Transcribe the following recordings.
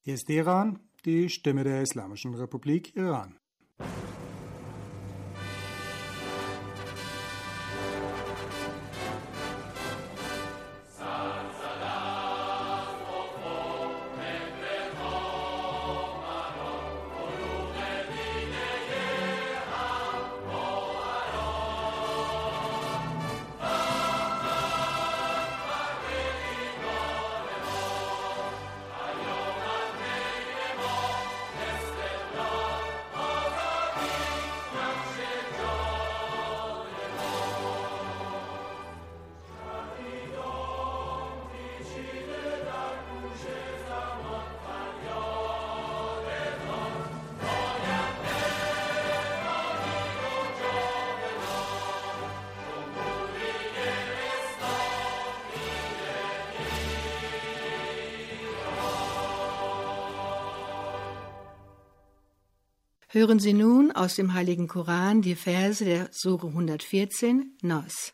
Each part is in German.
Hier ist Iran, die Stimme der Islamischen Republik Iran. Hören Sie nun aus dem Heiligen Koran die Verse der Sure 114, Nas.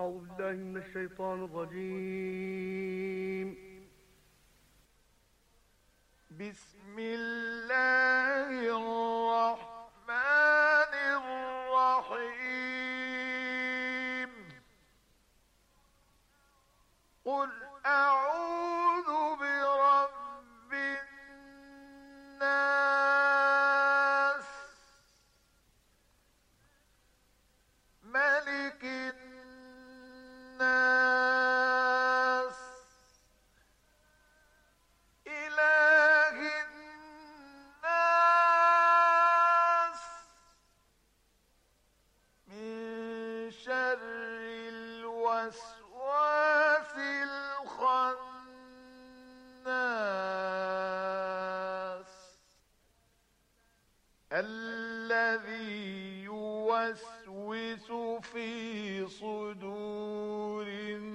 Bismillahirrahmanirrahim. Qul a'udhu birabbin nas, malikin nas, ilahin nas, min şerril vesvasil khannas, الذي يوسوس في صدور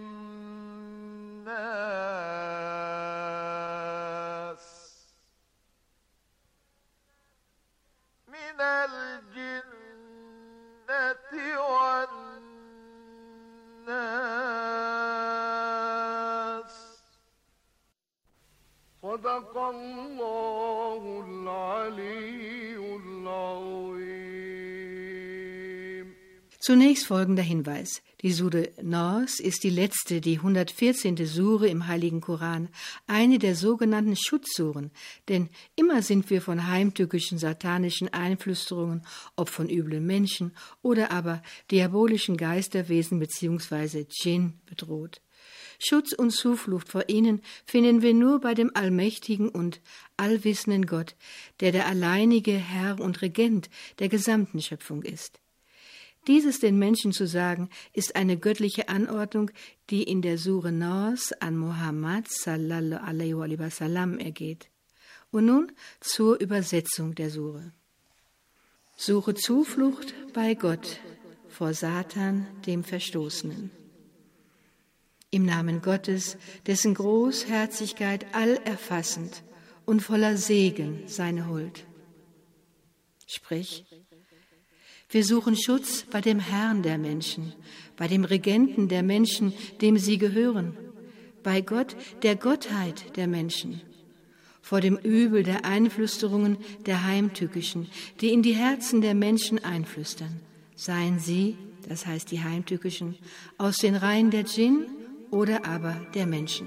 الناس من الجنة والناس. صدق الله العلي العظيم. Zunächst folgender Hinweis. Die Sure Nas ist die letzte, die 114. Sure im Heiligen Koran, eine der sogenannten Schutzsuren, denn immer sind wir von heimtückischen satanischen Einflüsterungen, ob von üblen Menschen oder aber diabolischen Geisterwesen bzw. Dschinn bedroht. Schutz und Zuflucht vor ihnen finden wir nur bei dem allmächtigen und allwissenden Gott, der der alleinige Herr und Regent der gesamten Schöpfung ist. Dieses den Menschen zu sagen, ist eine göttliche Anordnung, die in der Sure Nas an Muhammad sallallahu alaihi wa sallam ergeht. Und nun zur Übersetzung der Sure. Suche Zuflucht bei Gott vor Satan, dem Verstoßenen. Im Namen Gottes, dessen Großherzigkeit allerfassend und voller Segen seine Huld. Sprich, wir suchen Schutz bei dem Herrn der Menschen, bei dem Regenten der Menschen, dem sie gehören, bei Gott, der Gottheit der Menschen, vor dem Übel der Einflüsterungen der Heimtückischen, die in die Herzen der Menschen einflüstern, seien sie, das heißt die Heimtückischen, aus den Reihen der Dschinn oder aber der Menschen.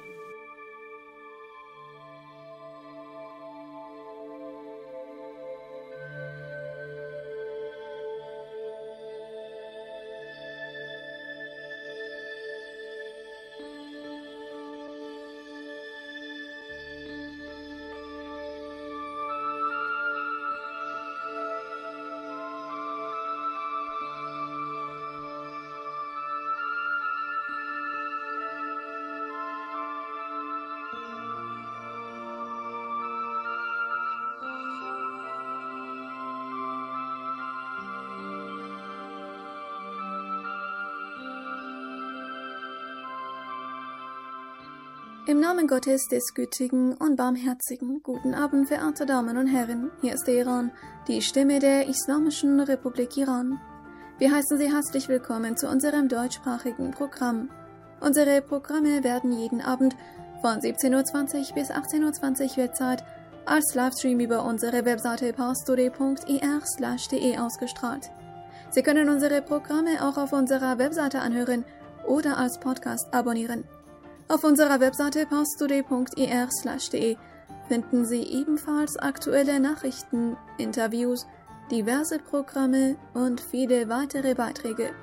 Im Namen Gottes, des Gütigen und Barmherzigen, guten Abend, verehrte Damen und Herren, hier ist der Iran, die Stimme der Islamischen Republik Iran. Wir heißen Sie herzlich willkommen zu unserem deutschsprachigen Programm. Unsere Programme werden jeden Abend von 17:20 bis 18:20 Weltzeit als Livestream über unsere Webseite parstoday.ir/de ausgestrahlt. Sie können unsere Programme auch auf unserer Webseite anhören oder als Podcast abonnieren. Auf unserer Webseite parstoday.ir/de finden Sie ebenfalls aktuelle Nachrichten, Interviews, diverse Programme und viele weitere Beiträge.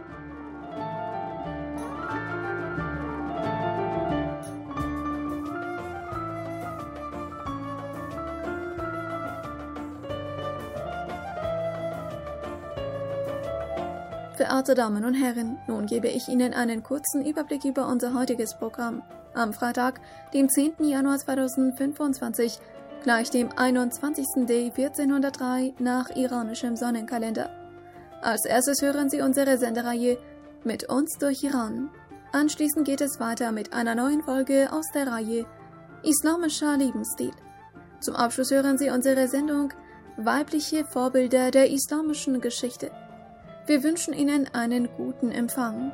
Verehrte Damen und Herren, nun gebe ich Ihnen einen kurzen Überblick über unser heutiges Programm. Am Freitag, dem 10. Januar 2025, gleich dem 21. Day 1403 nach iranischem Sonnenkalender. Als erstes hören Sie unsere Sendereihe Mit uns durch Iran. Anschließend geht es weiter mit einer neuen Folge aus der Reihe Islamischer Lebensstil. Zum Abschluss hören Sie unsere Sendung Weibliche Vorbilder der islamischen Geschichte. Wir wünschen Ihnen einen guten Empfang.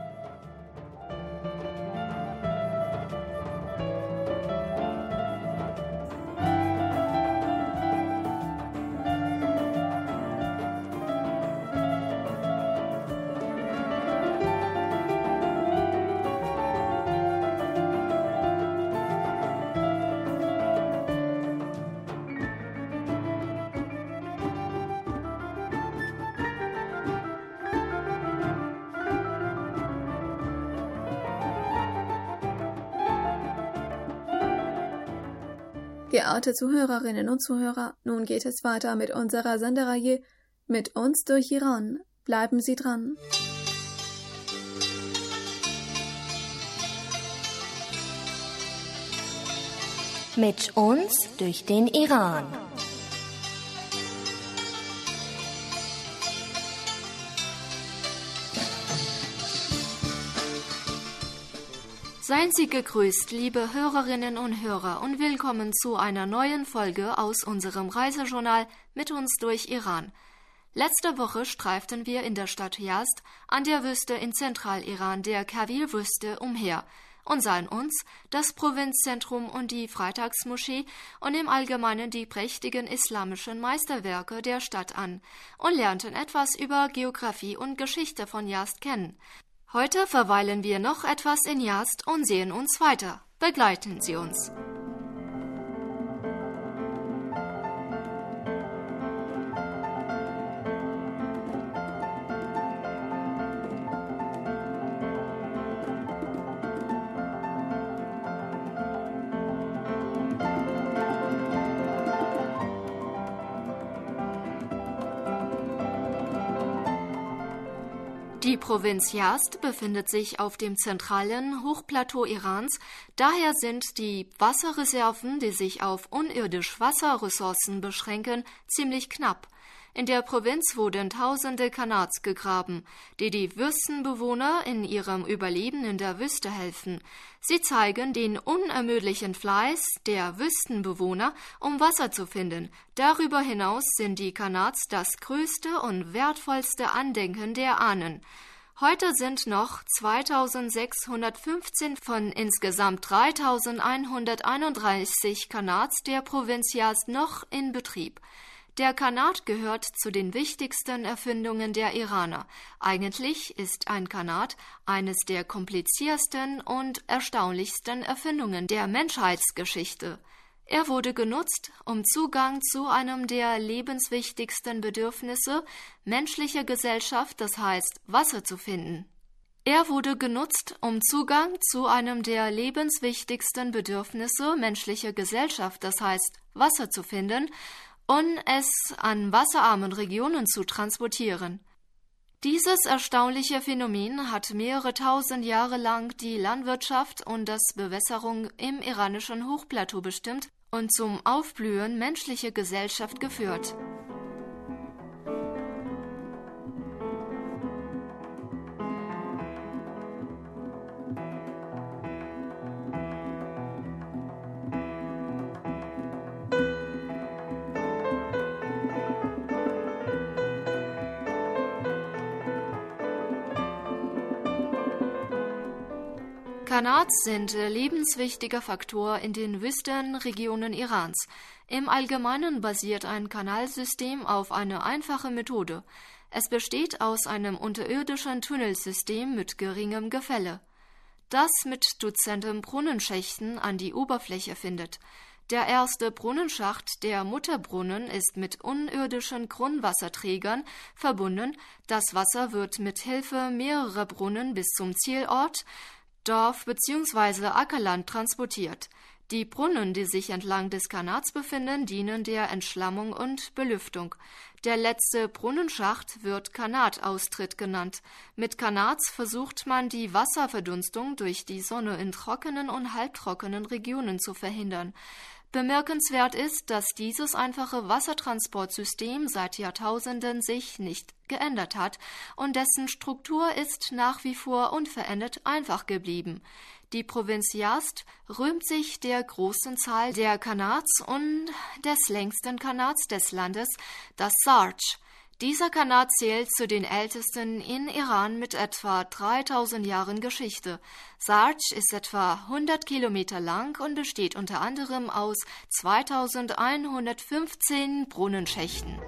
Geehrte Zuhörerinnen und Zuhörer, nun geht es weiter mit unserer Sendereihe Mit uns durch Iran. Bleiben Sie dran. Mit uns durch den Iran. Seien Sie gegrüßt, liebe Hörerinnen und Hörer, und willkommen zu einer neuen Folge aus unserem Reisejournal Mit uns durch Iran. Letzte Woche streiften wir in der Stadt Yazd an der Wüste in Zentraliran, der Kavir-Wüste, umher und sahen uns das Provinzzentrum und die Freitagsmoschee und im Allgemeinen die prächtigen islamischen Meisterwerke der Stadt an und lernten etwas über Geografie und Geschichte von Yazd kennen. Heute verweilen wir noch etwas in Yazd und sehen uns weiter. Begleiten Sie uns. Die Provinz Yazd befindet sich auf dem zentralen Hochplateau Irans, daher sind die Wasserreserven, die sich auf unirdisch Wasserressourcen beschränken, ziemlich knapp. In der Provinz wurden tausende Kanats gegraben, die die Wüstenbewohner in ihrem Überleben in der Wüste helfen. Sie zeigen den unermüdlichen Fleiß der Wüstenbewohner, um Wasser zu finden. Darüber hinaus sind die Kanats das größte und wertvollste Andenken der Ahnen. Heute sind noch 2615 von insgesamt 3131 Kanats der Provinz Yazd noch in Betrieb. Der Kanat gehört zu den wichtigsten Erfindungen der Iraner. Eigentlich ist ein Kanat eines der kompliziertesten und erstaunlichsten Erfindungen der Menschheitsgeschichte. Er wurde genutzt, um Zugang zu einem der lebenswichtigsten Bedürfnisse menschlicher Gesellschaft, das heißt Wasser, zu finden. Er wurde genutzt, um Zugang zu einem der lebenswichtigsten Bedürfnisse menschlicher Gesellschaft, das heißt Wasser, zu finden und es an wasserarmen Regionen zu transportieren. Dieses erstaunliche Phänomen hat mehrere tausend Jahre lang die Landwirtschaft und das Bewässerung im iranischen Hochplateau bestimmt und zum Aufblühen menschlicher Gesellschaft geführt. Kanats sind lebenswichtiger Faktor in den Wüstenregionen Irans. Im Allgemeinen basiert ein Kanalsystem auf einer einfachen Methode. Es besteht aus einem unterirdischen Tunnelsystem mit geringem Gefälle, das mit Dutzenden Brunnenschächten an die Oberfläche findet. Der erste Brunnenschacht, der Mutterbrunnen, ist mit unirdischen Grundwasserträgern verbunden. Das Wasser wird mit Hilfe mehrerer Brunnen bis zum Zielort, Dorf bzw. Ackerland transportiert. Die Brunnen, die sich entlang des Kanats befinden, dienen der Entschlammung und Belüftung. Der letzte Brunnenschacht wird Kanataustritt genannt. Mit Kanats versucht man, die Wasserverdunstung durch die Sonne in trockenen und halbtrockenen Regionen zu verhindern. Bemerkenswert ist, dass dieses einfache Wassertransportsystem seit Jahrtausenden sich nicht geändert hat und dessen Struktur ist nach wie vor unverändert einfach geblieben. Die Provinz Yazd rühmt sich der großen Zahl der Kanats und des längsten Kanats des Landes, das Sarj. Dieser Kanat zählt zu den ältesten in Iran mit etwa 3000 Jahren Geschichte. Sarj ist etwa 100 Kilometer lang und besteht unter anderem aus 2115 Brunnenschächten.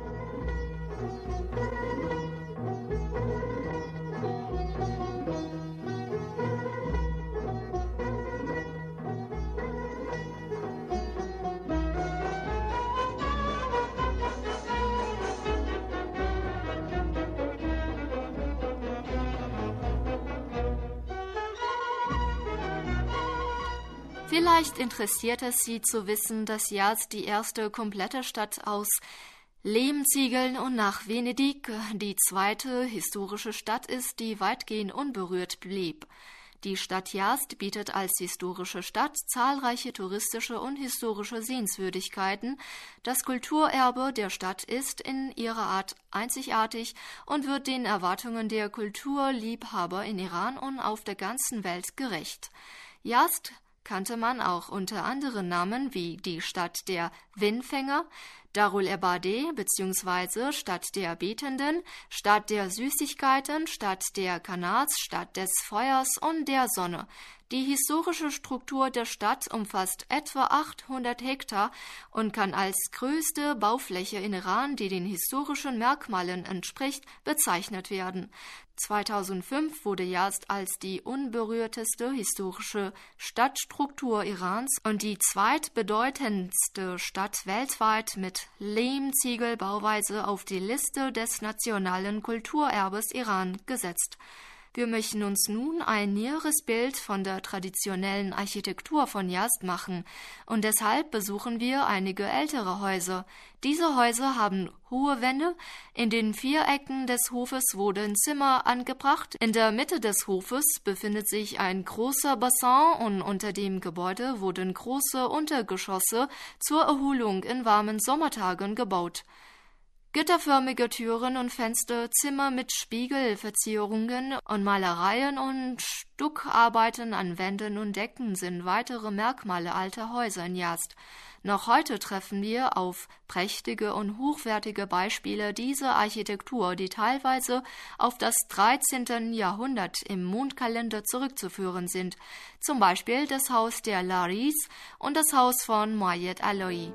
Vielleicht interessiert es Sie zu wissen, dass Yazd die erste komplette Stadt aus Lehmziegeln und nach Venedig die zweite historische Stadt ist, die weitgehend unberührt blieb. Die Stadt Yazd bietet als historische Stadt zahlreiche touristische und historische Sehenswürdigkeiten. Das Kulturerbe der Stadt ist in ihrer Art einzigartig und wird den Erwartungen der Kulturliebhaber in Iran und auf der ganzen Welt gerecht. Yazd kannte man auch unter anderen Namen wie die Stadt der Windfänger, Darul Ebadeh bzw. Stadt der Betenden, Stadt der Süßigkeiten, Stadt der Kanats, Stadt des Feuers und der Sonne. Die historische Struktur der Stadt umfasst etwa 800 Hektar und kann als größte Baufläche in Iran, die den historischen Merkmalen entspricht, bezeichnet werden. 2005 wurde Yazd als die unberührteste historische Stadtstruktur Irans und die zweitbedeutendste Stadt weltweit mit Lehmziegelbauweise auf die Liste des nationalen Kulturerbes Iran gesetzt. Wir möchten uns nun ein näheres Bild von der traditionellen Architektur von Yazd machen und deshalb besuchen wir einige ältere Häuser. Diese Häuser haben hohe Wände, in den 4 Ecken des Hofes wurden Zimmer angebracht. In der Mitte des Hofes befindet sich ein großer Bassin und unter dem Gebäude wurden große Untergeschosse zur Erholung in warmen Sommertagen gebaut. Gitterförmige Türen und Fenster, Zimmer mit Spiegelverzierungen und Malereien und Stuckarbeiten an Wänden und Decken sind weitere Merkmale alter Häuser in Yazd. Noch heute treffen wir auf prächtige und hochwertige Beispiele dieser Architektur, die teilweise auf das 13. Jahrhundert im Mondkalender zurückzuführen sind, zum Beispiel das Haus der Laris und das Haus von Moayed Aloi.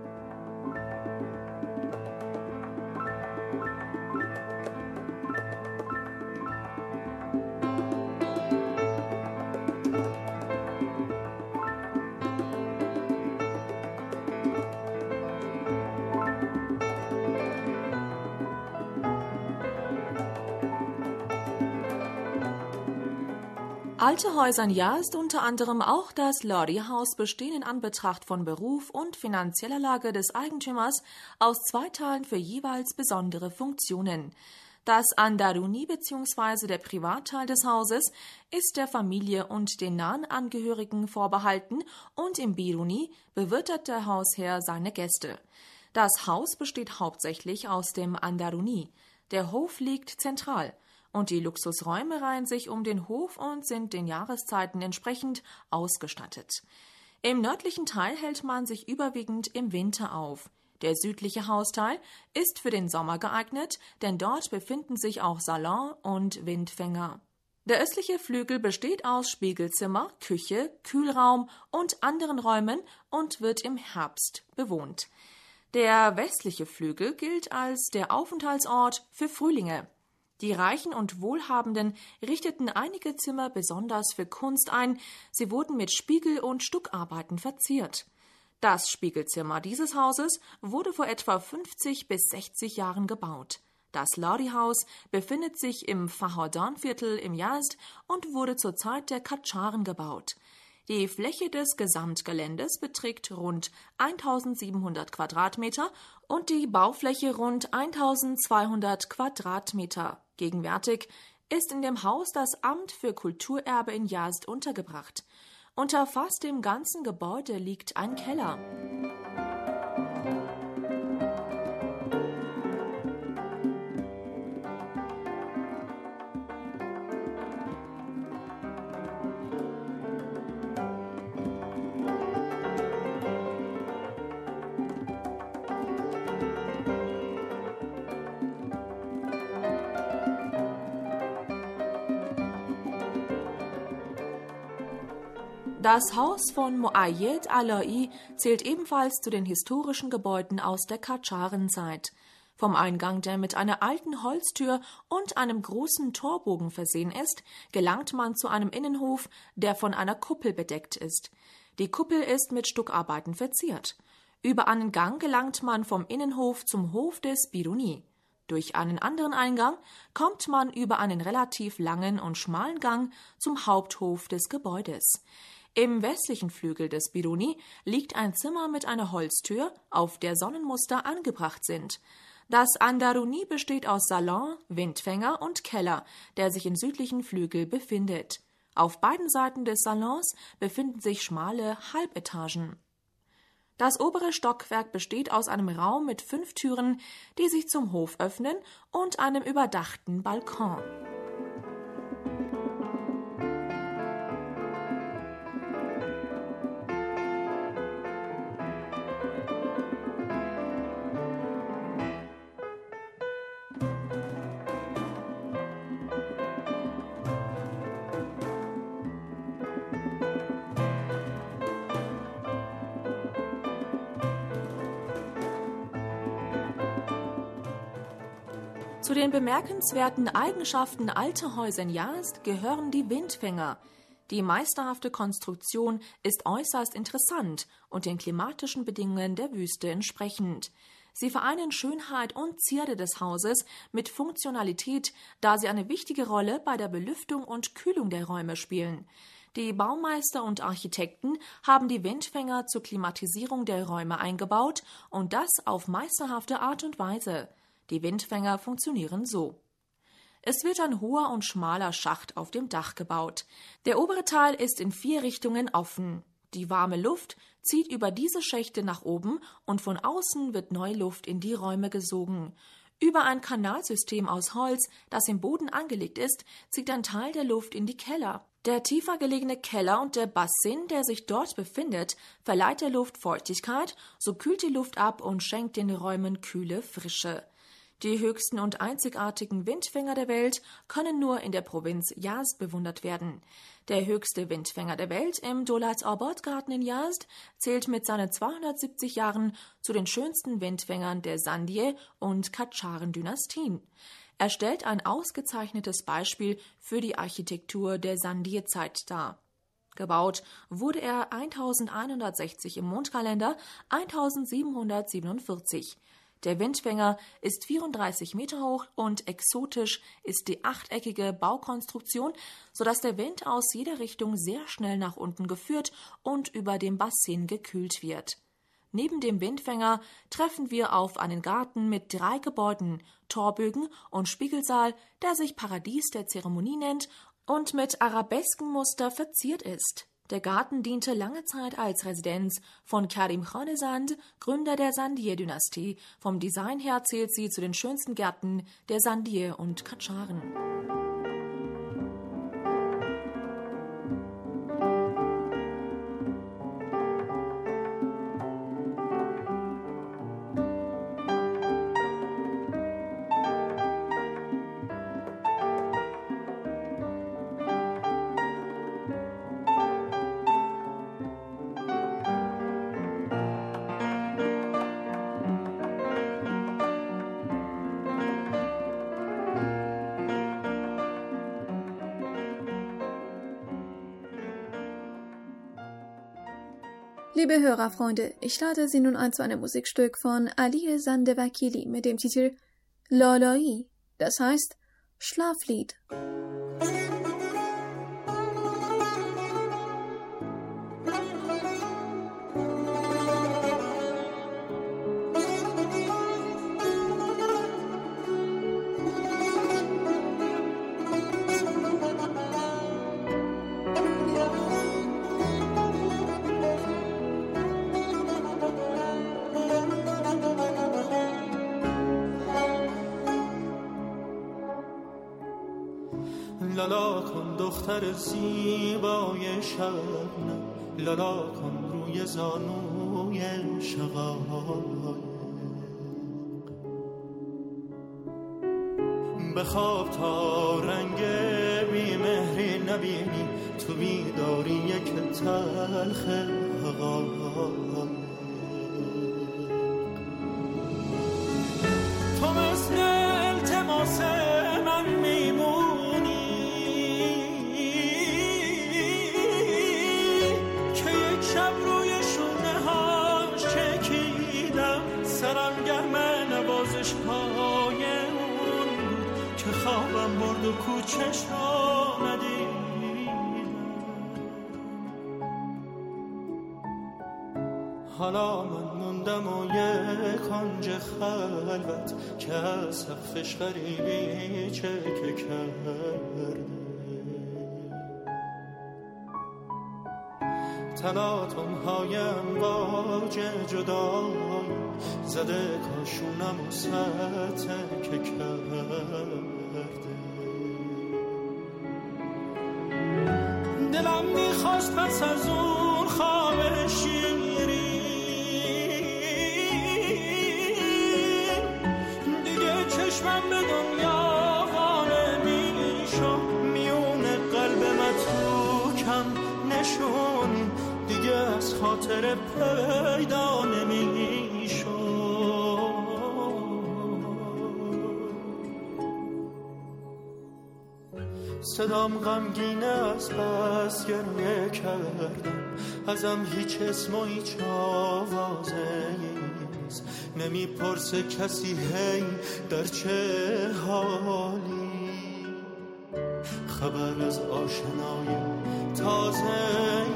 Alte Häuser in Yazd, unter anderem auch das Lori-Haus, bestehen in Anbetracht von Beruf und finanzieller Lage des Eigentümers aus 2 Teilen für jeweils besondere Funktionen. Das Andaruni bzw. der Privatteil des Hauses ist der Familie und den nahen Angehörigen vorbehalten und im Biruni bewirtet der Hausherr seine Gäste. Das Haus besteht hauptsächlich aus dem Andaruni. Der Hof liegt zentral. Und die Luxusräume reihen sich um den Hof und sind den Jahreszeiten entsprechend ausgestattet. Im nördlichen Teil hält man sich überwiegend im Winter auf. Der südliche Hausteil ist für den Sommer geeignet, denn dort befinden sich auch Salon und Windfänger. Der östliche Flügel besteht aus Spiegelzimmer, Küche, Kühlraum und anderen Räumen und wird im Herbst bewohnt. Der westliche Flügel gilt als der Aufenthaltsort für Frühlinge. Die Reichen und Wohlhabenden richteten einige Zimmer besonders für Kunst ein. Sie wurden mit Spiegel- und Stuckarbeiten verziert. Das Spiegelzimmer dieses Hauses wurde vor etwa 50 bis 60 Jahren gebaut. Das Lori-Haus befindet sich im Fahodan-Viertel im Yazd und wurde zur Zeit der Kadscharen gebaut. Die Fläche des Gesamtgeländes beträgt rund 1700 Quadratmeter und die Baufläche rund 1200 Quadratmeter. Gegenwärtig ist in dem Haus das Amt für Kulturerbe in Yazd untergebracht. Unter fast dem ganzen Gebäude liegt ein Keller. Das Haus von Muayyed Alai zählt ebenfalls zu den historischen Gebäuden aus der Kadscharenzeit. Vom Eingang, der mit einer alten Holztür und einem großen Torbogen versehen ist, gelangt man zu einem Innenhof, der von einer Kuppel bedeckt ist. Die Kuppel ist mit Stuckarbeiten verziert. Über einen Gang gelangt man vom Innenhof zum Hof des Biruni. Durch einen anderen Eingang kommt man über einen relativ langen und schmalen Gang zum Haupthof des Gebäudes. Im westlichen Flügel des Biruni liegt ein Zimmer mit einer Holztür, auf der Sonnenmuster angebracht sind. Das Andaruni besteht aus Salon, Windfänger und Keller, der sich im südlichen Flügel befindet. Auf beiden Seiten des Salons befinden sich schmale Halbetagen. Das obere Stockwerk besteht aus einem Raum mit 5 Türen, die sich zum Hof öffnen, und einem überdachten Balkon. Zu den bemerkenswerten Eigenschaften alter Häuser in Yazd gehören die Windfänger. Die meisterhafte Konstruktion ist äußerst interessant und den klimatischen Bedingungen der Wüste entsprechend. Sie vereinen Schönheit und Zierde des Hauses mit Funktionalität, da sie eine wichtige Rolle bei der Belüftung und Kühlung der Räume spielen. Die Baumeister und Architekten haben die Windfänger zur Klimatisierung der Räume eingebaut und das auf meisterhafte Art und Weise. Die Windfänger funktionieren so. Es wird ein hoher und schmaler Schacht auf dem Dach gebaut. Der obere Teil ist in 4 Richtungen offen. Die warme Luft zieht über diese Schächte nach oben und von außen wird Neuluft in die Räume gesogen. Über ein Kanalsystem aus Holz, das im Boden angelegt ist, zieht ein Teil der Luft in die Keller. Der tiefer gelegene Keller und der Bassin, der sich dort befindet, verleiht der Luft Feuchtigkeit, so kühlt die Luft ab und schenkt den Räumen kühle Frische. Die höchsten und einzigartigen Windfänger der Welt können nur in der Provinz Yazd bewundert werden. Der höchste Windfänger der Welt im Dowlat-Abad-Garten in Yazd zählt mit seinen 270 Jahren zu den schönsten Windfängern der Sandiye- und Kadscharen-Dynastien. Er stellt ein ausgezeichnetes Beispiel für die Architektur der Sandiye-Zeit dar. Gebaut wurde er 1160 im Mondkalender, 1747. Der Windfänger ist 34 Meter hoch und exotisch ist die achteckige Baukonstruktion, sodass der Wind aus jeder Richtung sehr schnell nach unten geführt und über dem Bassin gekühlt wird. Neben dem Windfänger treffen wir auf einen Garten mit 3 Gebäuden, Torbögen und Spiegelsaal, der sich Paradies der Zeremonie nennt und mit Arabeskenmuster verziert ist. Der Garten diente lange Zeit als Residenz von Karim Khanezand, Gründer der Sandiye-Dynastie. Vom Design her zählt sie zu den schönsten Gärten der Sandiye und Kadscharen. Liebe Hörerfreunde, ich lade Sie nun ein zu einem Musikstück von Ali Zandevakili mit dem Titel Lalai, das heißt Schlaflied. لالا کن دختر زیبای شبنم، لالا کن روی زانوی شقایق. بخواب تا رنگ بیمهری نبینی، تو بیداری یک تلخ حقایق. تو مثل التماس من میمونی که یک شب روی شونه هاش چکیدم، سرم گرمه نوازش های اون که خوابم برد و کوچش را ندیدم. حالا من موندم و یک کنج خلوت که از سقفش غریبی چکه کرده. تلاطم هایم باج جدایی زده کاشونم و ستکه کرده. دلم میخواست پس از اون خواب شیری چشمم به دنیا وانه میشم، میونه قلب متروکم نشون دیگه از خاطر پیدا نمیشم. صدام غمگینه از بس گریه کردم، ازم هیچ اسم و هیچ آوازه نمیپرسه کسی هی در چه حالی، خبر از آشنای تازه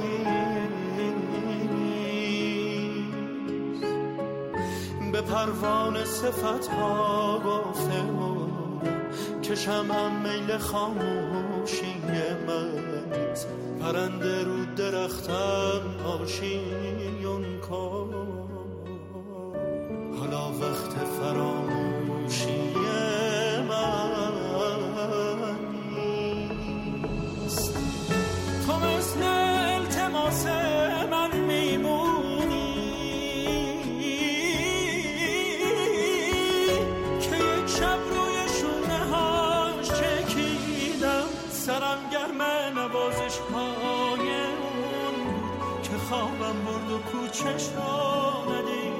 به پروانه صفت ها گفته بودم که شمعم میل خاموشی منیست، پرنده رو درختم آشیون کن. حالا وقت فراموشی من نیست. تو مثل التماس من میمونی که یک شب روی شونه هاش چکیدم، سرم گرمه نوازش های اون که خوابم برد و کوچش را ندید.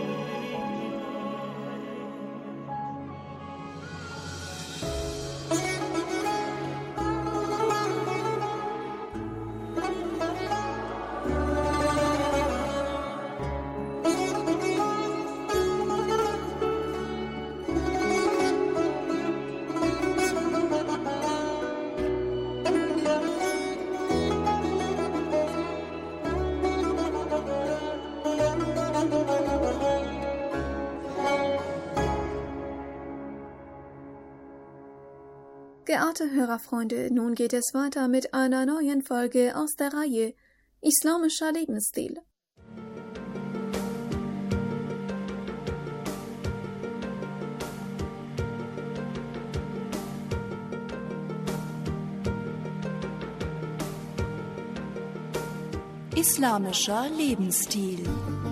Geehrte Hörerfreunde, nun geht es weiter mit einer neuen Folge aus der Reihe Islamischer Lebensstil. Islamischer Lebensstil.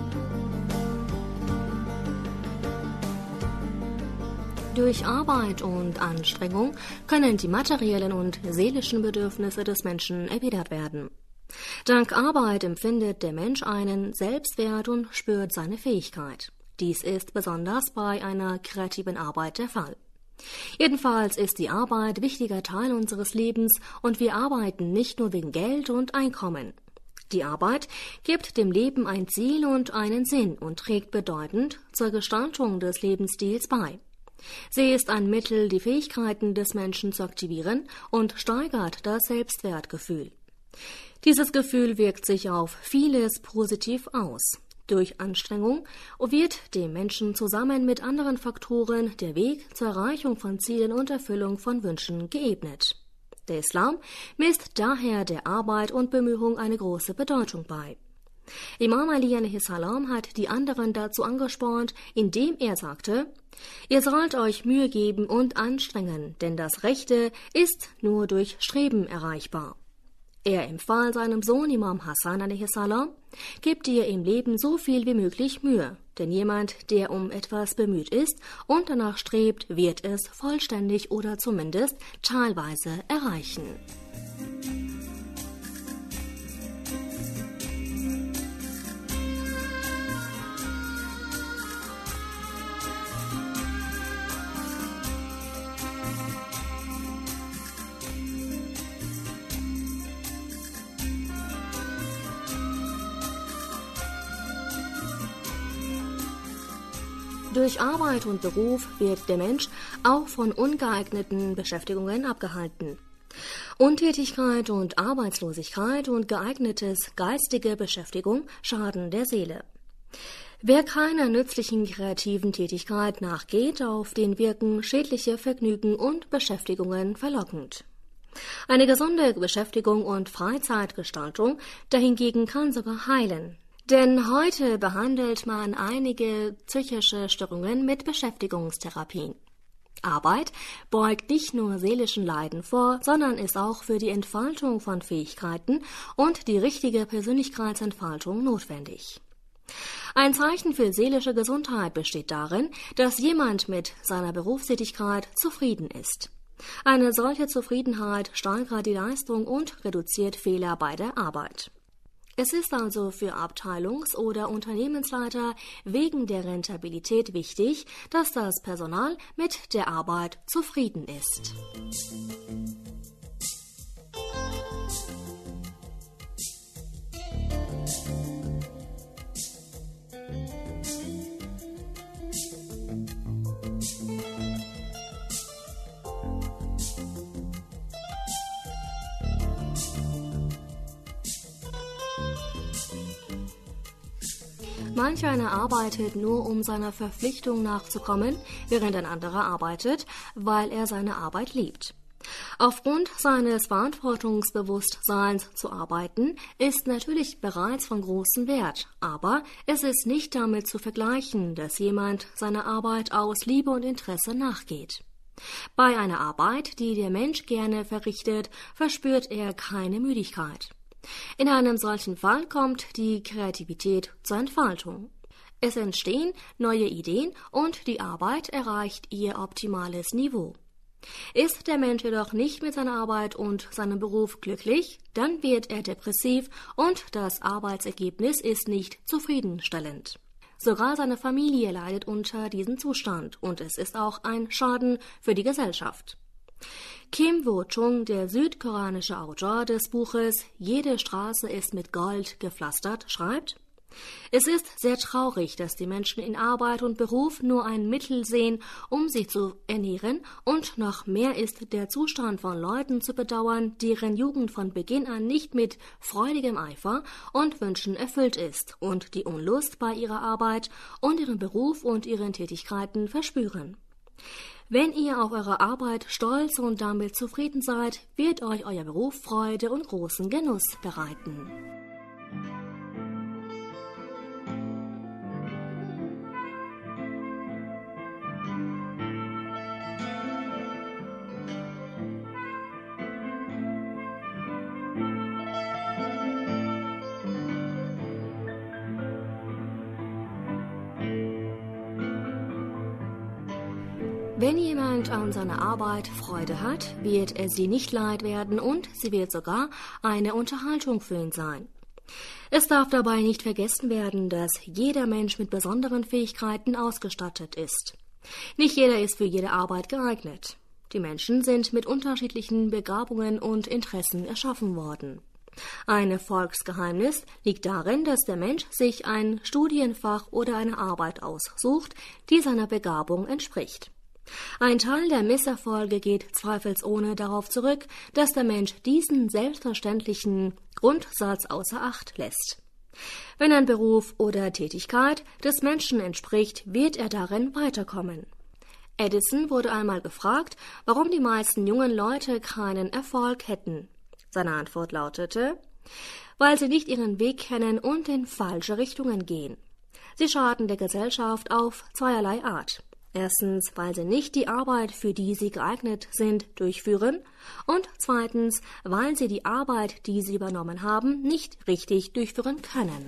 Durch Arbeit und Anstrengung können die materiellen und seelischen Bedürfnisse des Menschen erwidert werden. Dank Arbeit empfindet der Mensch einen Selbstwert und spürt seine Fähigkeit. Dies ist besonders bei einer kreativen Arbeit der Fall. Jedenfalls ist die Arbeit wichtiger Teil unseres Lebens und wir arbeiten nicht nur wegen Geld und Einkommen. Die Arbeit gibt dem Leben ein Ziel und einen Sinn und trägt bedeutend zur Gestaltung des Lebensstils bei. Sie ist ein Mittel, die Fähigkeiten des Menschen zu aktivieren und steigert das Selbstwertgefühl. Dieses Gefühl wirkt sich auf vieles positiv aus. Durch Anstrengung wird dem Menschen zusammen mit anderen Faktoren der Weg zur Erreichung von Zielen und Erfüllung von Wünschen geebnet. Der Islam misst daher der Arbeit und Bemühung eine große Bedeutung bei. Imam Ali a.s. hat die anderen dazu angespornt, indem er sagte: Ihr sollt euch Mühe geben und anstrengen, denn das Rechte ist nur durch Streben erreichbar. Er empfahl seinem Sohn Imam Hassan a.s.: Gebt dir im Leben so viel wie möglich Mühe, denn jemand, der um etwas bemüht ist und danach strebt, wird es vollständig oder zumindest teilweise erreichen. Durch Arbeit und Beruf wird der Mensch auch von ungeeigneten Beschäftigungen abgehalten. Untätigkeit und Arbeitslosigkeit und geeignetes geistige Beschäftigung schaden der Seele. Wer keiner nützlichen kreativen Tätigkeit nachgeht, auf den wirken schädliche Vergnügen und Beschäftigungen verlockend. Eine gesunde Beschäftigung und Freizeitgestaltung dahingegen kann sogar heilen. Denn heute behandelt man einige psychische Störungen mit Beschäftigungstherapien. Arbeit beugt nicht nur seelischen Leiden vor, sondern ist auch für die Entfaltung von Fähigkeiten und die richtige Persönlichkeitsentfaltung notwendig. Ein Zeichen für seelische Gesundheit besteht darin, dass jemand mit seiner Berufstätigkeit zufrieden ist. Eine solche Zufriedenheit steigert die Leistung und reduziert Fehler bei der Arbeit. Es ist also für Abteilungs- oder Unternehmensleiter wegen der Rentabilität wichtig, dass das Personal mit der Arbeit zufrieden ist. Manch einer arbeitet nur, um seiner Verpflichtung nachzukommen, während ein anderer arbeitet, weil er seine Arbeit liebt. Aufgrund seines Verantwortungsbewusstseins zu arbeiten, ist natürlich bereits von großem Wert, aber es ist nicht damit zu vergleichen, dass jemand seiner Arbeit aus Liebe und Interesse nachgeht. Bei einer Arbeit, die der Mensch gerne verrichtet, verspürt er keine Müdigkeit. In einem solchen Fall kommt die Kreativität zur Entfaltung. Es entstehen neue Ideen und die Arbeit erreicht ihr optimales Niveau. Ist der Mensch jedoch nicht mit seiner Arbeit und seinem Beruf glücklich, dann wird er depressiv und das Arbeitsergebnis ist nicht zufriedenstellend. Sogar seine Familie leidet unter diesem Zustand und es ist auch ein Schaden für die Gesellschaft. Kim Wo-chung, der südkoreanische Autor des Buches »Jede Straße ist mit Gold gepflastert«, schreibt: Es ist sehr traurig, dass die Menschen in Arbeit und Beruf nur ein Mittel sehen, um sich zu ernähren, und noch mehr ist der Zustand von Leuten zu bedauern, deren Jugend von Beginn an nicht mit freudigem Eifer und Wünschen erfüllt ist und die Unlust bei ihrer Arbeit und ihrem Beruf und ihren Tätigkeiten verspüren. Wenn ihr auf eure Arbeit stolz und damit zufrieden seid, wird euch euer Beruf Freude und großen Genuss bereiten. Wenn jemand an seiner Arbeit Freude hat, wird er sie nicht leid werden und sie wird sogar eine Unterhaltung für ihn sein. Es darf dabei nicht vergessen werden, dass jeder Mensch mit besonderen Fähigkeiten ausgestattet ist. Nicht jeder ist für jede Arbeit geeignet. Die Menschen sind mit unterschiedlichen Begabungen und Interessen erschaffen worden. Ein Erfolgsgeheimnis liegt darin, dass der Mensch sich ein Studienfach oder eine Arbeit aussucht, die seiner Begabung entspricht. Ein Teil der Misserfolge geht zweifelsohne darauf zurück, dass der Mensch diesen selbstverständlichen Grundsatz außer Acht lässt. Wenn ein Beruf oder Tätigkeit des Menschen entspricht, wird er darin weiterkommen. Edison wurde einmal gefragt, warum die meisten jungen Leute keinen Erfolg hätten. Seine Antwort lautete: weil sie nicht ihren Weg kennen und in falsche Richtungen gehen. Sie schaden der Gesellschaft auf zweierlei Art. Erstens, weil sie nicht die Arbeit, für die sie geeignet sind, durchführen, und zweitens, weil sie die Arbeit, die sie übernommen haben, nicht richtig durchführen können.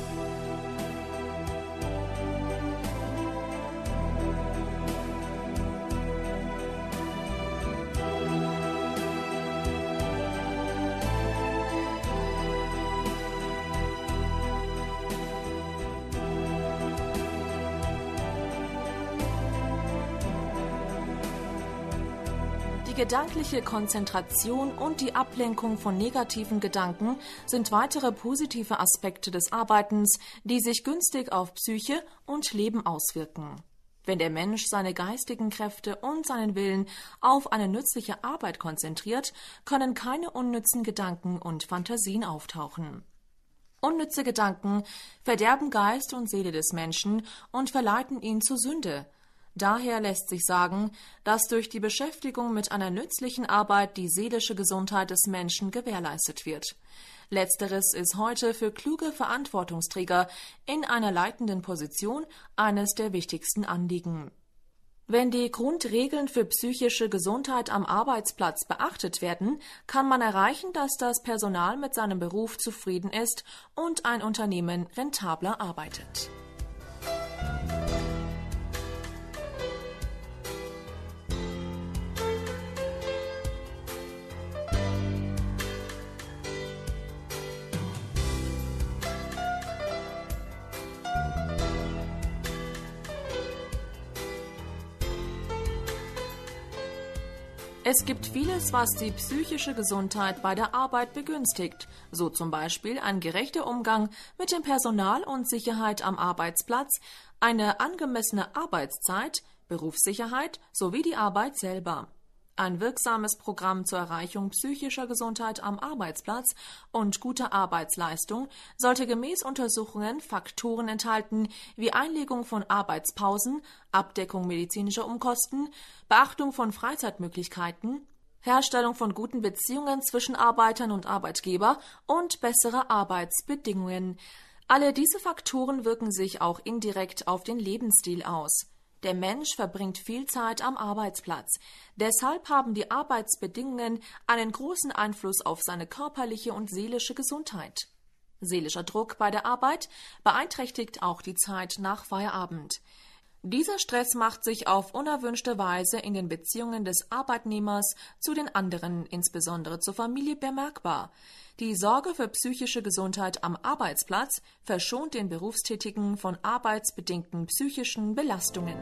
Die gedankliche Konzentration und die Ablenkung von negativen Gedanken sind weitere positive Aspekte des Arbeitens, die sich günstig auf Psyche und Leben auswirken. Wenn der Mensch seine geistigen Kräfte und seinen Willen auf eine nützliche Arbeit konzentriert, können keine unnützen Gedanken und Fantasien auftauchen. Unnütze Gedanken verderben Geist und Seele des Menschen und verleiten ihn zur Sünde. Daher lässt sich sagen, dass durch die Beschäftigung mit einer nützlichen Arbeit die seelische Gesundheit des Menschen gewährleistet wird. Letzteres ist heute für kluge Verantwortungsträger in einer leitenden Position eines der wichtigsten Anliegen. Wenn die Grundregeln für psychische Gesundheit am Arbeitsplatz beachtet werden, kann man erreichen, dass das Personal mit seinem Beruf zufrieden ist und ein Unternehmen rentabler arbeitet. Es gibt vieles, was die psychische Gesundheit bei der Arbeit begünstigt, so zum Beispiel ein gerechter Umgang mit dem Personal und Sicherheit am Arbeitsplatz, eine angemessene Arbeitszeit, Berufssicherheit sowie die Arbeit selber. Ein wirksames Programm zur Erreichung psychischer Gesundheit am Arbeitsplatz und guter Arbeitsleistung sollte gemäß Untersuchungen Faktoren enthalten wie Einlegung von Arbeitspausen, Abdeckung medizinischer Umkosten, Beachtung von Freizeitmöglichkeiten, Herstellung von guten Beziehungen zwischen Arbeitern und Arbeitgeber und bessere Arbeitsbedingungen. Alle diese Faktoren wirken sich auch indirekt auf den Lebensstil aus. Der Mensch verbringt viel Zeit am Arbeitsplatz. Deshalb haben die Arbeitsbedingungen einen großen Einfluss auf seine körperliche und seelische Gesundheit. Seelischer Druck bei der Arbeit beeinträchtigt auch die Zeit nach Feierabend. Dieser Stress macht sich auf unerwünschte Weise in den Beziehungen des Arbeitnehmers zu den anderen, insbesondere zur Familie, bemerkbar. Die Sorge für psychische Gesundheit am Arbeitsplatz verschont den Berufstätigen von arbeitsbedingten psychischen Belastungen.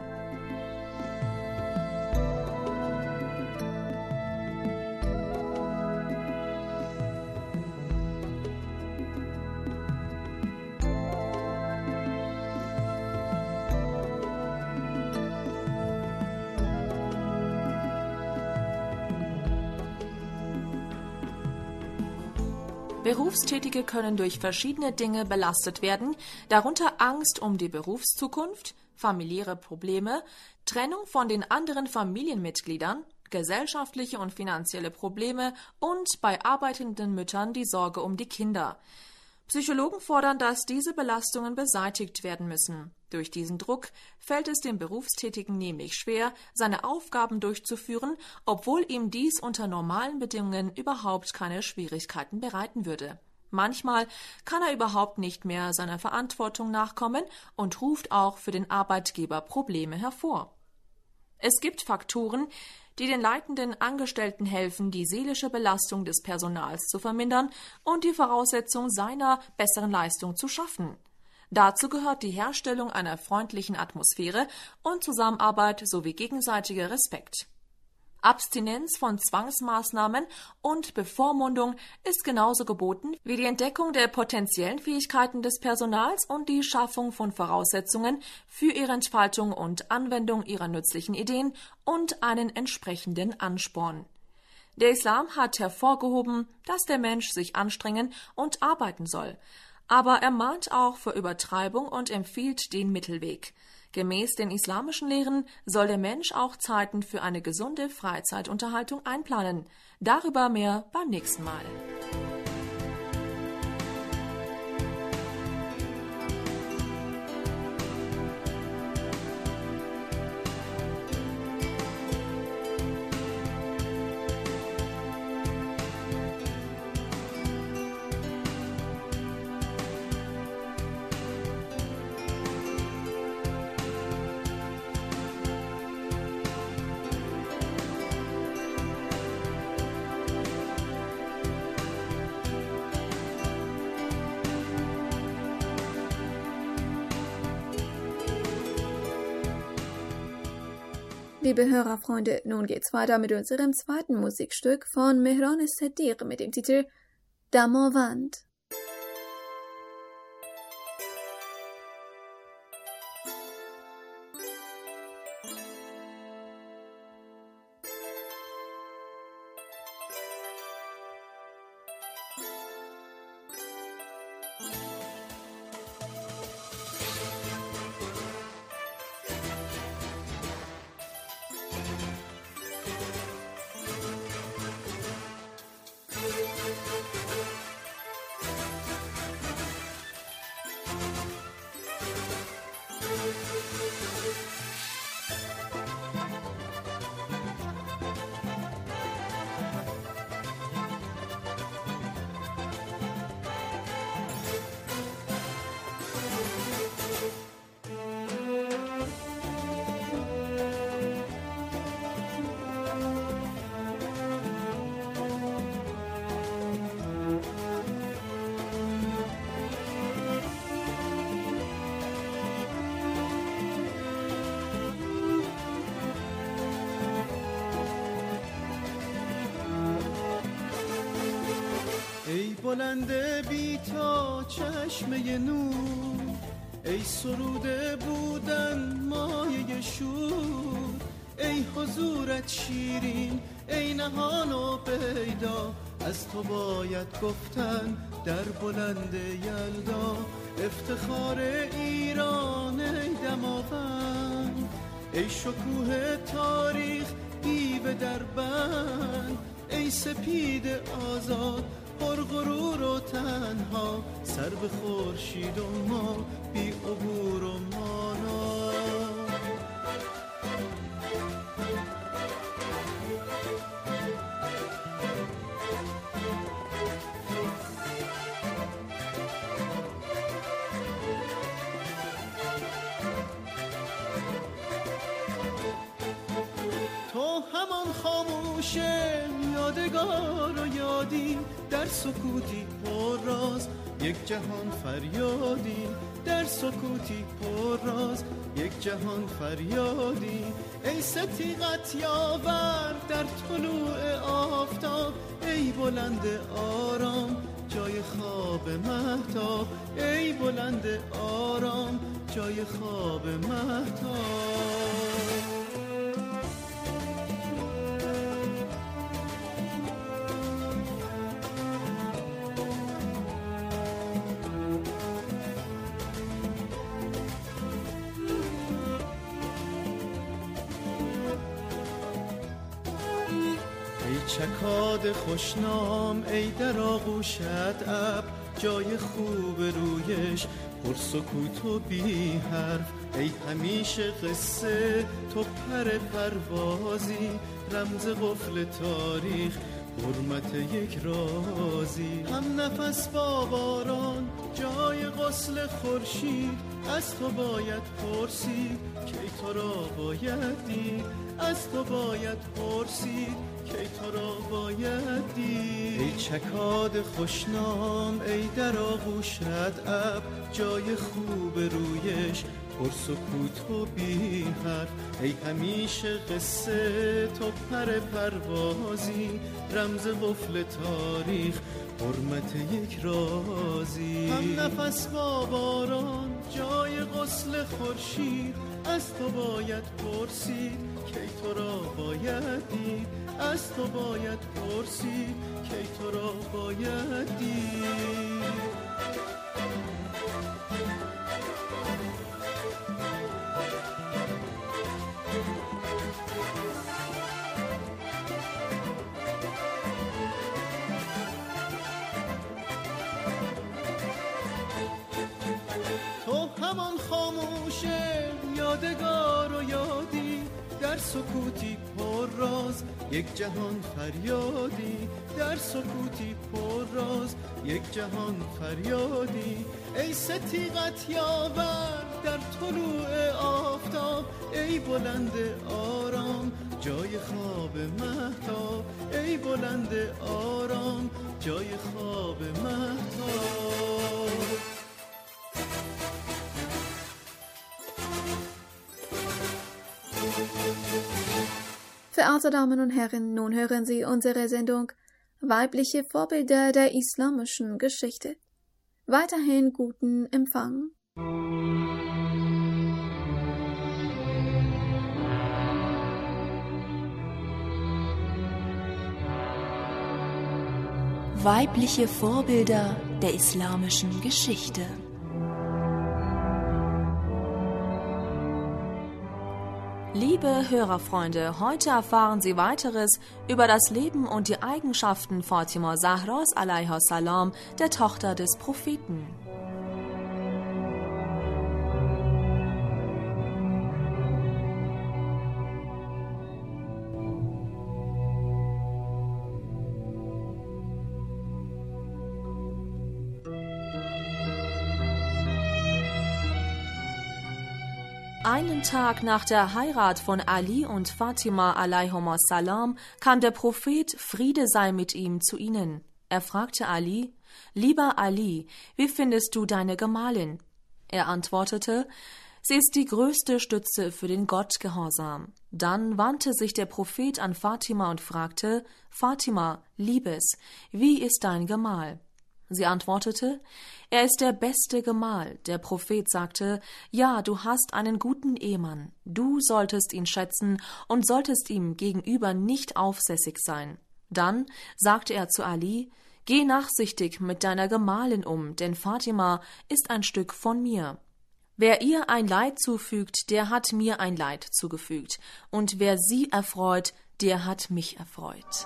Berufstätige können durch verschiedene Dinge belastet werden, darunter Angst um die Berufszukunft, familiäre Probleme, Trennung von den anderen Familienmitgliedern, gesellschaftliche und finanzielle Probleme und bei arbeitenden Müttern die Sorge um die Kinder. Psychologen fordern, dass diese Belastungen beseitigt werden müssen. Durch diesen Druck fällt es dem Berufstätigen nämlich schwer, seine Aufgaben durchzuführen, obwohl ihm dies unter normalen Bedingungen überhaupt keine Schwierigkeiten bereiten würde. Manchmal kann er überhaupt nicht mehr seiner Verantwortung nachkommen und ruft auch für den Arbeitgeber Probleme hervor. Es gibt Faktoren, die den leitenden Angestellten helfen, die seelische Belastung des Personals zu vermindern und die Voraussetzung seiner besseren Leistung zu schaffen. Dazu gehört die Herstellung einer freundlichen Atmosphäre und Zusammenarbeit sowie gegenseitiger Respekt. Abstinenz von Zwangsmaßnahmen und Bevormundung ist genauso geboten wie die Entdeckung der potenziellen Fähigkeiten des Personals und die Schaffung von Voraussetzungen für ihre Entfaltung und Anwendung ihrer nützlichen Ideen und einen entsprechenden Ansporn. Der Islam hat hervorgehoben, dass der Mensch sich anstrengen und arbeiten soll, aber er mahnt auch vor Übertreibung und empfiehlt den Mittelweg. Gemäß den islamischen Lehren soll der Mensch auch Zeiten für eine gesunde Freizeitunterhaltung einplanen. Darüber mehr beim nächsten Mal. Liebe Hörerfreunde, nun geht's weiter mit unserem zweiten Musikstück von Mehran Siddiq mit dem Titel Damavand. ای بلند بی تا چشمه نور، ای سروده بودن مایه شور، ای حضورت شیرین، ای نهان و پیدا، از تو باید گفتن در بلند یلدا. افتخار ایران ای دماوند، ای شکوه تاریخ دیو در بند، ای سپید آزاد پر غرور و تنها، سر به خورشید و ما بی عبور و مانا. تو همان خاموش یادگار و یادی، در سکوتی پر راز یک جهان فریادی، در سکوتی پر راز یک جهان فریادی. ای ستیغت یاور در طلوع آفتاب، ای بلند آرام جای خواب مهتاب، ای بلند آرام جای خواب مهتاب. چکاد خوشنام ای در آغوشت ابر، جای خوب رویش پر سکوت و بی حرف، ای همیشه قصه تو پر پروازی، رمز قفل تاریخ حرمت یک رازی. هم نفس با باران جای غسل خورشید، از تو باید پرسید کی تو را باید دید، از تو باید پرسید کی تو را باید دید. ای چکاد خوشنام ای در آغوشت ابر، جای خوب رویش پرسکوت و بی حرف، ای همیشه قصه تو پر پروازی، رمز قفل تاریخ، حرمت یک رازی. هم نفس با باران جای غسل خورشید، از تو باید پرسید کی تو را باید دید، از تو باید پرسید کی تو را باید دید. همان خاموشه یادگار و یادی، در سکوتی پر راز یک جهان فریادی، در سکوتی پر راز یک جهان فریادی. ای ستیغت یاور در طلوع آفتاب، ای بلند آرام جای خواب مهتاب، ای بلند آرام جای خواب مهتاب. Verehrte Damen und Herren, nun hören Sie unsere Sendung Weibliche Vorbilder der islamischen Geschichte. Weiterhin guten Empfang. Weibliche Vorbilder der islamischen Geschichte. Liebe Hörerfreunde, heute erfahren Sie weiteres über das Leben und die Eigenschaften Fatima Zahras alaiha salam, der Tochter des Propheten. Einen Tag nach der Heirat von Ali und Fatima alaihimus salam kam der Prophet, Friede sei mit ihm, zu ihnen. Er fragte Ali: Lieber Ali, wie findest du deine Gemahlin? Er antwortete: Sie ist die größte Stütze für den Gottgehorsam. Dann wandte sich der Prophet an Fatima und fragte: Fatima, Liebes, wie ist dein Gemahl? Sie antwortete: Er ist der beste Gemahl. Der Prophet sagte: Ja, du hast einen guten Ehemann. Du solltest ihn schätzen und solltest ihm gegenüber nicht aufsässig sein. Dann sagte er zu Ali: Geh nachsichtig mit deiner Gemahlin um, denn Fatima ist ein Stück von mir. Wer ihr ein Leid zufügt, der hat mir ein Leid zugefügt. Und wer sie erfreut, der hat mich erfreut.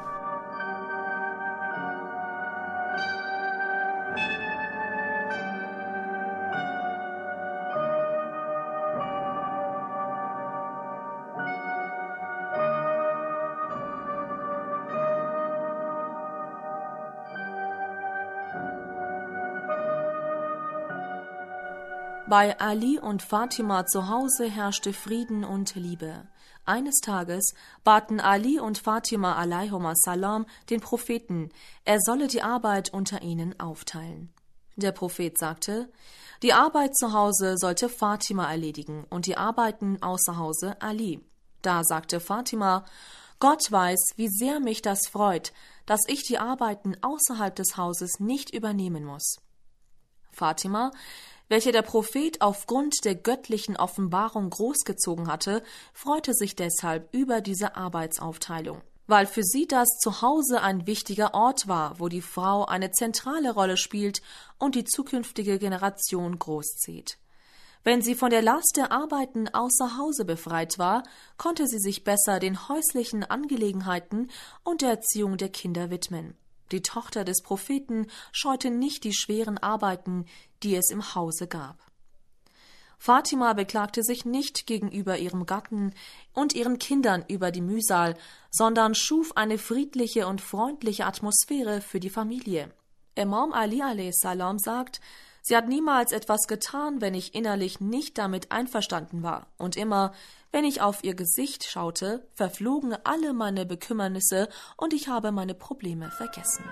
Bei Ali und Fatima zu Hause herrschte Frieden und Liebe. Eines Tages baten Ali und Fatima alaihimus salam den Propheten, er solle die Arbeit unter ihnen aufteilen. Der Prophet sagte: Die Arbeit zu Hause sollte Fatima erledigen und die Arbeiten außer Hause Ali. Da sagte Fatima: Gott weiß, wie sehr mich das freut, dass ich die Arbeiten außerhalb des Hauses nicht übernehmen muss. Fatima, welche der Prophet aufgrund der göttlichen Offenbarung großgezogen hatte, freute sich deshalb über diese Arbeitsaufteilung, weil für sie das Zuhause ein wichtiger Ort war, wo die Frau eine zentrale Rolle spielt und die zukünftige Generation großzieht. Wenn sie von der Last der Arbeiten außer Hause befreit war, konnte sie sich besser den häuslichen Angelegenheiten und der Erziehung der Kinder widmen. Die Tochter des Propheten scheute nicht die schweren Arbeiten, die es im Hause gab. Fatima beklagte sich nicht gegenüber ihrem Gatten und ihren Kindern über die Mühsal, sondern schuf eine friedliche und freundliche Atmosphäre für die Familie. Imam Ali a.s. sagt: Sie hat niemals etwas getan, wenn ich innerlich nicht damit einverstanden war, und immer, wenn ich auf ihr Gesicht schaute, verflogen alle meine Bekümmernisse und ich habe meine Probleme vergessen.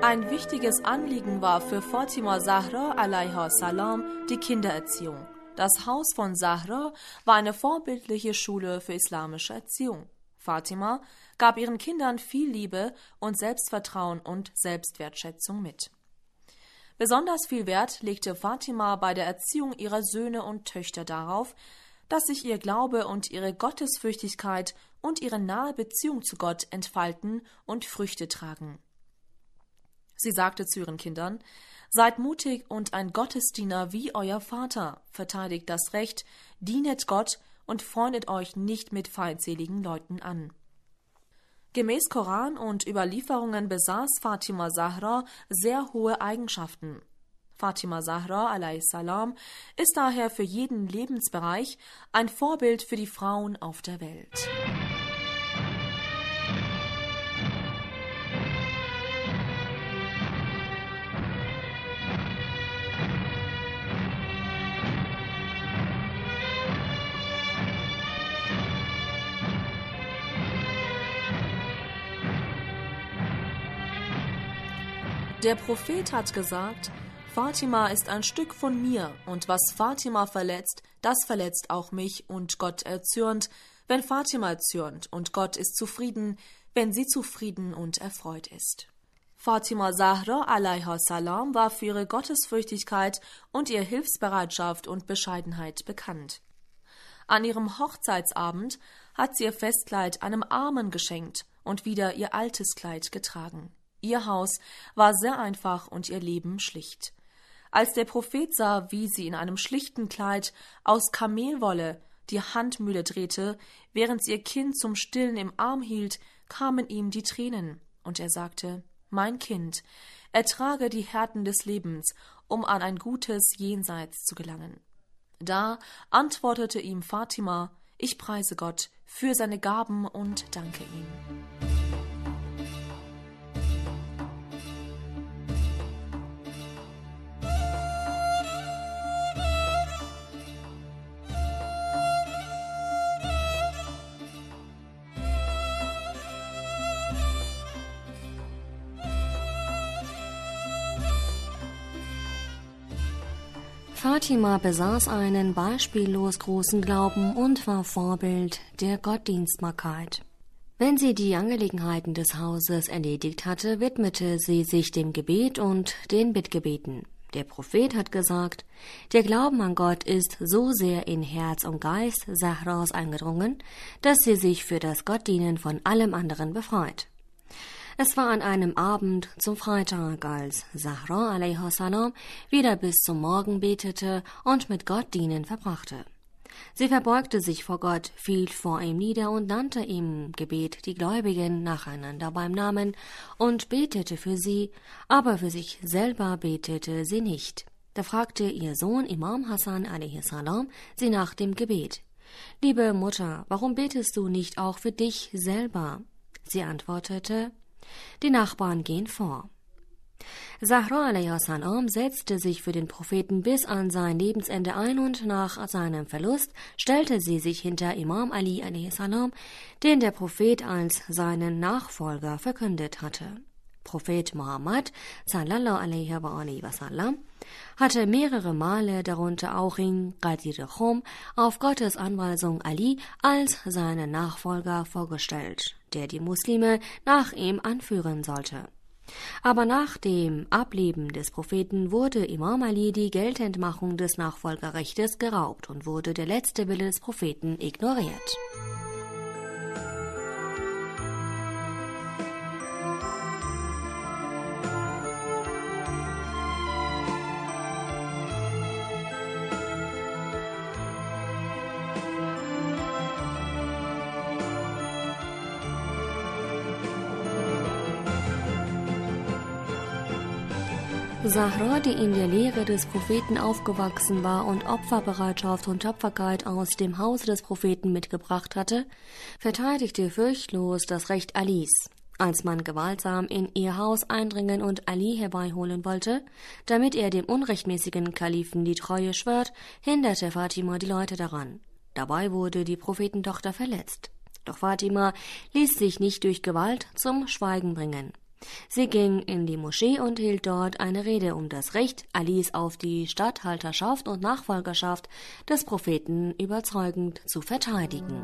Ein wichtiges Anliegen war für Fatima Zahra alaiha salam die Kindererziehung. Das Haus von Zahra war eine vorbildliche Schule für islamische Erziehung. Fatima gab ihren Kindern viel Liebe und Selbstvertrauen und Selbstwertschätzung mit. Besonders viel Wert legte Fatima bei der Erziehung ihrer Söhne und Töchter darauf, dass sich ihr Glaube und ihre Gottesfürchtigkeit und ihre nahe Beziehung zu Gott entfalten und Früchte tragen. Sie sagte zu ihren Kindern: Seid mutig und ein Gottesdiener wie euer Vater, verteidigt das Recht, dienet Gott und freundet euch nicht mit feindseligen Leuten an. Gemäß Koran und Überlieferungen besaß Fatima Zahra sehr hohe Eigenschaften. Fatima Zahra a.s. ist daher für jeden Lebensbereich ein Vorbild für die Frauen auf der Welt. Der Prophet hat gesagt: Fatima ist ein Stück von mir, und was Fatima verletzt, das verletzt auch mich, und Gott erzürnt, wenn Fatima erzürnt, und Gott ist zufrieden, wenn sie zufrieden und erfreut ist. Fatima Zahra alaiha salam war für ihre Gottesfürchtigkeit und ihre Hilfsbereitschaft und Bescheidenheit bekannt. An ihrem Hochzeitsabend hat sie ihr Festkleid einem Armen geschenkt und wieder ihr altes Kleid getragen. Ihr Haus war sehr einfach und ihr Leben schlicht. Als der Prophet sah, wie sie in einem schlichten Kleid aus Kamelwolle die Handmühle drehte, während sie ihr Kind zum Stillen im Arm hielt, kamen ihm die Tränen, und er sagte: Mein Kind, ertrage die Härten des Lebens, um an ein gutes Jenseits zu gelangen. Da antwortete ihm Fatima: Ich preise Gott für seine Gaben und danke ihm. Fatima besaß einen beispiellos großen Glauben und war Vorbild der Gottdienstbarkeit. Wenn sie die Angelegenheiten des Hauses erledigt hatte, widmete sie sich dem Gebet und den Bittgebeten. Der Prophet hat gesagt: Der Glauben an Gott ist so sehr in Herz und Geist Zahras eingedrungen, dass sie sich für das Gottdienen von allem anderen befreit. Es war an einem Abend zum Freitag, als Zahra a.s. wieder bis zum Morgen betete und mit Gottdienen verbrachte. Sie verbeugte sich vor Gott, fiel vor ihm nieder und nannte im Gebet die Gläubigen nacheinander beim Namen und betete für sie, aber für sich selber betete sie nicht. Da fragte ihr Sohn Imam Hassan a.s. sie nach dem Gebet: Liebe Mutter, warum betest du nicht auch für dich selber? Sie antwortete: Die Nachbarn gehen vor. Zahra a.s. setzte sich für den Propheten bis an sein Lebensende ein, und nach seinem Verlust stellte sie sich hinter Imam Ali a.s., den der Prophet als seinen Nachfolger verkündet hatte. Prophet Muhammad sallallahu alaihi wasallam hatte mehrere Male, darunter auch in Ghadir Khum, auf Gottes Anweisung Ali als seinen Nachfolger vorgestellt, der die Muslime nach ihm anführen sollte. Aber nach dem Ableben des Propheten wurde Imam Ali die Geltendmachung des Nachfolgerrechtes geraubt und wurde der letzte Wille des Propheten ignoriert. Zahra, die in der Lehre des Propheten aufgewachsen war und Opferbereitschaft und Tapferkeit aus dem Hause des Propheten mitgebracht hatte, verteidigte furchtlos das Recht Alis. Als man gewaltsam in ihr Haus eindringen und Ali herbeiholen wollte, damit er dem unrechtmäßigen Kalifen die Treue schwört, hinderte Fatima die Leute daran. Dabei wurde die Prophetentochter verletzt. Doch Fatima ließ sich nicht durch Gewalt zum Schweigen bringen. Sie ging in die Moschee und hielt dort eine Rede, um das Recht Alis auf die Statthalterschaft und Nachfolgerschaft des Propheten überzeugend zu verteidigen.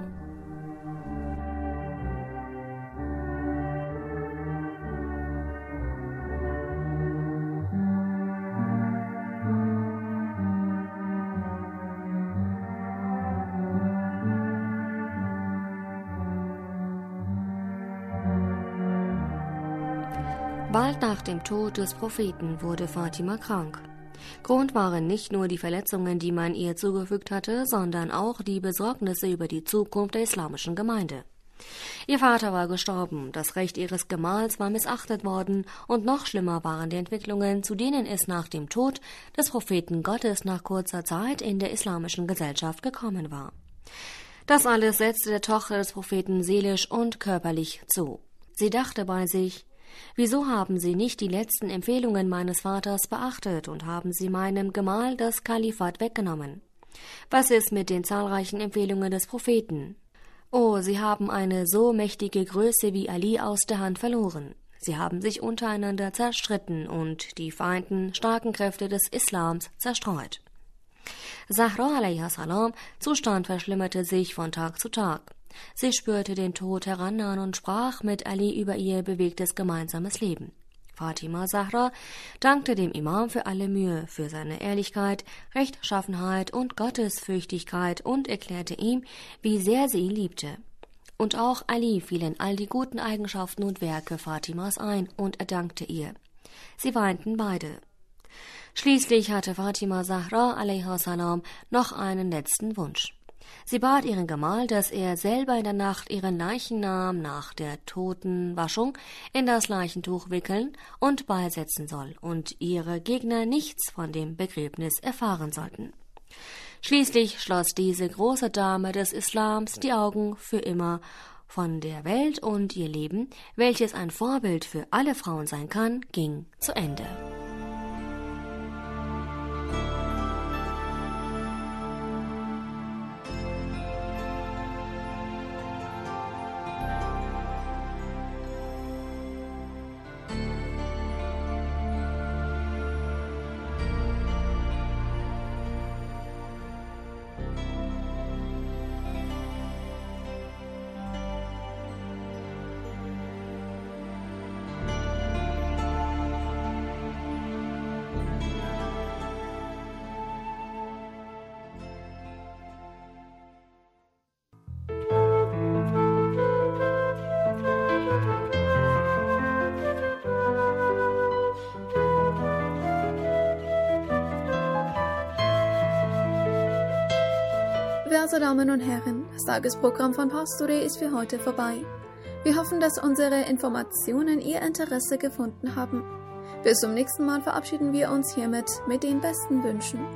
Bald nach dem Tod des Propheten wurde Fatima krank. Grund waren nicht nur die Verletzungen, die man ihr zugefügt hatte, sondern auch die Besorgnisse über die Zukunft der islamischen Gemeinde. Ihr Vater war gestorben, das Recht ihres Gemahls war missachtet worden und noch schlimmer waren die Entwicklungen, zu denen es nach dem Tod des Propheten Gottes nach kurzer Zeit in der islamischen Gesellschaft gekommen war. Das alles setzte der Tochter des Propheten seelisch und körperlich zu. Sie dachte bei sich: Wieso haben Sie nicht die letzten Empfehlungen meines Vaters beachtet und haben Sie meinem Gemahl das Kalifat weggenommen? Was ist mit den zahlreichen Empfehlungen des Propheten? Oh, Sie haben eine so mächtige Größe wie Ali aus der Hand verloren. Sie haben sich untereinander zerstritten und die vereinten starken Kräfte des Islams zerstreut. Zahra a.s. Zustand verschlimmerte sich von Tag zu Tag. Sie spürte den Tod herannahen und sprach mit Ali über ihr bewegtes gemeinsames Leben. Fatima Zahra dankte dem Imam für alle Mühe, für seine Ehrlichkeit, Rechtschaffenheit und Gottesfürchtigkeit und erklärte ihm, wie sehr sie ihn liebte. Und auch Ali fielen all die guten Eigenschaften und Werke Fatimas ein und er dankte ihr. Sie weinten beide. Schließlich hatte Fatima Zahra a.s. noch einen letzten Wunsch. Sie bat ihren Gemahl, dass er selber in der Nacht ihren Leichnam nach der Totenwaschung in das Leichentuch wickeln und beisetzen soll und ihre Gegner nichts von dem Begräbnis erfahren sollten. Schließlich schloss diese große Dame des Islams die Augen für immer von der Welt und ihr Leben, welches ein Vorbild für alle Frauen sein kann, ging zu Ende. Werte Damen und Herren, das Tagesprogramm von Pastore ist für heute vorbei. Wir hoffen, dass unsere Informationen Ihr Interesse gefunden haben. Bis zum nächsten Mal verabschieden wir uns hiermit mit den besten Wünschen.